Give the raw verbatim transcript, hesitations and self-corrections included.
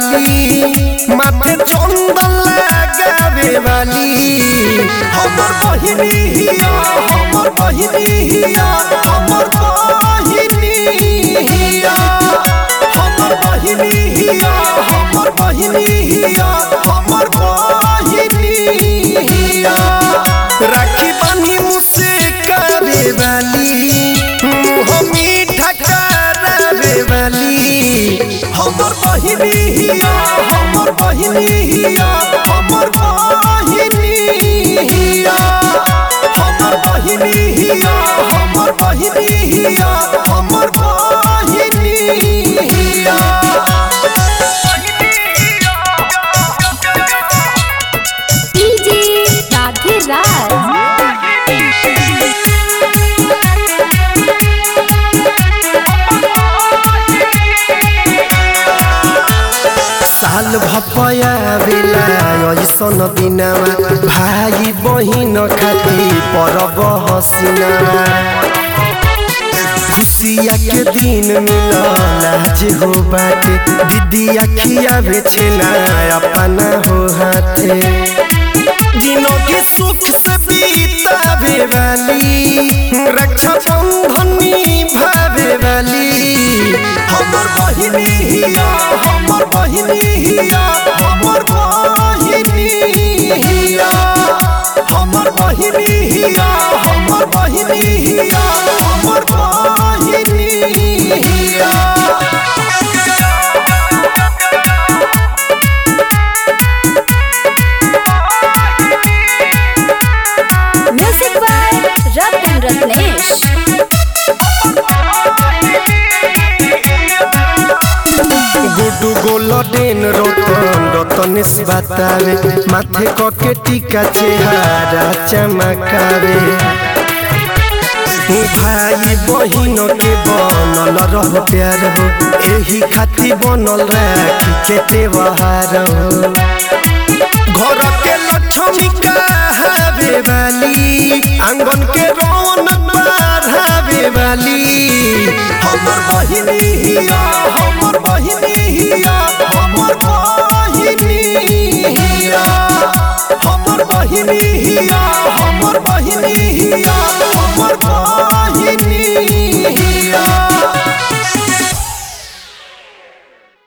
वाली माथे चंदन लगावे वाली हमर बहिनी हिया हमर बहिनी हिया हमर बहिनी हिया हमर बहिनी हिया हमर बहिनी हिया हमर बहिनी हिया राखी बानी मुझसे करे वाली मुँह मीठा करावे वाली हमर बहिनी हिया हमर बहिनी हिया हमर बहिनी हिया हमर बहिनी हिया हमर बहिनी हिया हमर बहिनी हिया डीजे राधे राज साल भपया बेला ऐसन दिनमा भाई बहिन खाती परब हसीना खुशिया के दिन मिलल आज हो बाटे दीदी अखिया बेचना अपना हो हाथे दिनों की सुख से बीतावे वाली रक्षा बंधन निभावे वाली हमर बहिनी हिया हमर बहिनी हिया हमर बहिनी हिया हमर बहिनी हिया हमर बहिनी हिया हमर बहिनी हिया music by Ratan Ratnesh Guddu golden Ratan Ratnesh बतावे माथे कके टीका चेहरा चमकावे भाई बहिन के बनल रह प्यार हो एही खाती बनल राखी के त्योहार हो घर के लक्ष्मी कहावे वाली आंगन